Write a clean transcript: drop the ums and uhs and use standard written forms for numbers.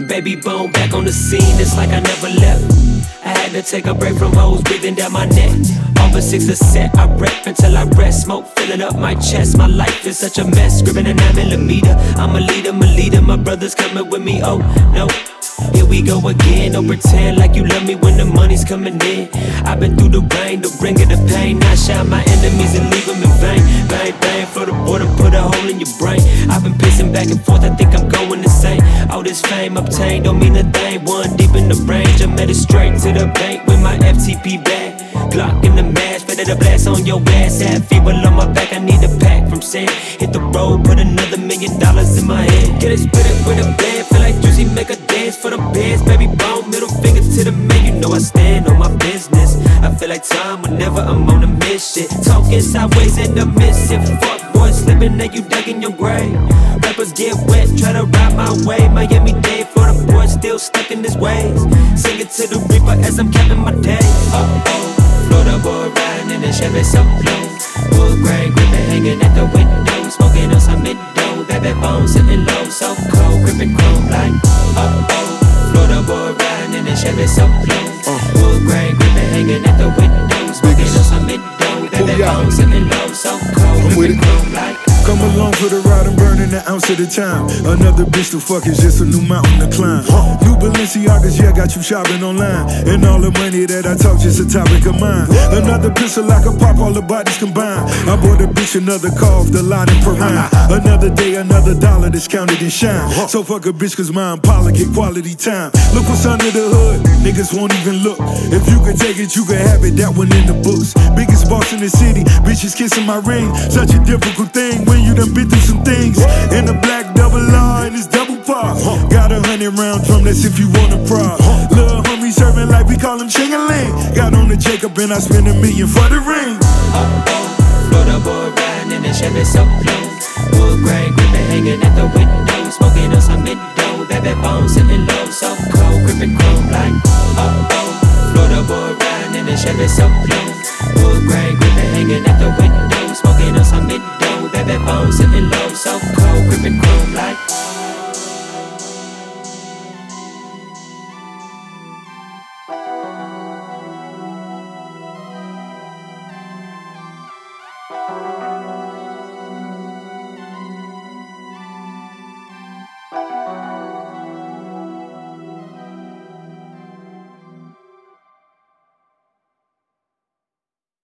Baby bone back on the scene, it's like I never left. I had to take a break from hoes breathing down my neck. Over 6 a set, I rep until I rest. Smoke filling up my chest, my life is such a mess. Scribbling a 9mm, I'm a leader, my brother's coming with me, oh no. Here we go again, don't pretend like you love me when the money's coming in. I've been through the rain, the ring of the pain. I shine my enemies and leave them in vain. Bang, bang, flow the board and put a hole in your brain. I've been pacing back and forth, I think I'm going insane. All this fame obtained don't mean a thing. One deep in the range, I made it straight to the bank with my FTP bag. Glock in the mash, better to blast on your ass. Have fever on my back, I need a pack from Sam. Hit the road, put another $1 million in my head. Get it, spit it with a band, feel like Juicy, make a dance for the bands. Baby bone, middle finger to the man, you know I stand on my business. I feel like time whenever I'm on a mission. Talking sideways and I'm missing. Fuck boy slipping, now you dug in your grave. Rappers get wet, try to ride my way. Miami Dade, Florida boy still stuck in his ways. Sing it to the reaper as I'm counting my days. Florida boy riding in the Chevy so low. Wood grain gripping, hanging at the window. Smoking on some Indo, baby bone sitting low. So cold, gripping chrome like Florida boy riding in the Chevy so low. Wood grain gripping, hanging at the window. Smoking on some Indo, baby bone sitting low. So cold, gripping chrome like. Come along for the ride, I'm burning an ounce at a time. Another bitch to fuck is just a new mountain to climb. New Balenciagas, yeah, got you shopping online. And all the money that I talk, just a topic of mine. Another pistol I can pop, all the bodies combined. I bought a bitch another car off the lot in Perrine. Another day, another dollar that's counted and shine. So fuck a bitch, cause my Impala get quality time. Look what's under the hood, niggas won't even look. If you can take it, you can have it, that one in the books. Biggest boss in the city, bitches kissing my ring. Such a difficult thing when you done been through some things. In the black double R and it's double pop. Got 100 round drum, that's if you want a prop. Little homie serving like we call him Ching-a-ling. Got on the Jacob and I spent $1 million for the ring. Florida boy riding in the Chevy so low. Wood grain gripping, hanging at the window. Smoking on some Indo, baby bone sitting low. So cold, gripping chrome like Florida boy riding in the Chevy so low. Wood grain gripping, hanging at the window. Smoking on some Indo, baby bone sitting low. So cold, gripping chrome.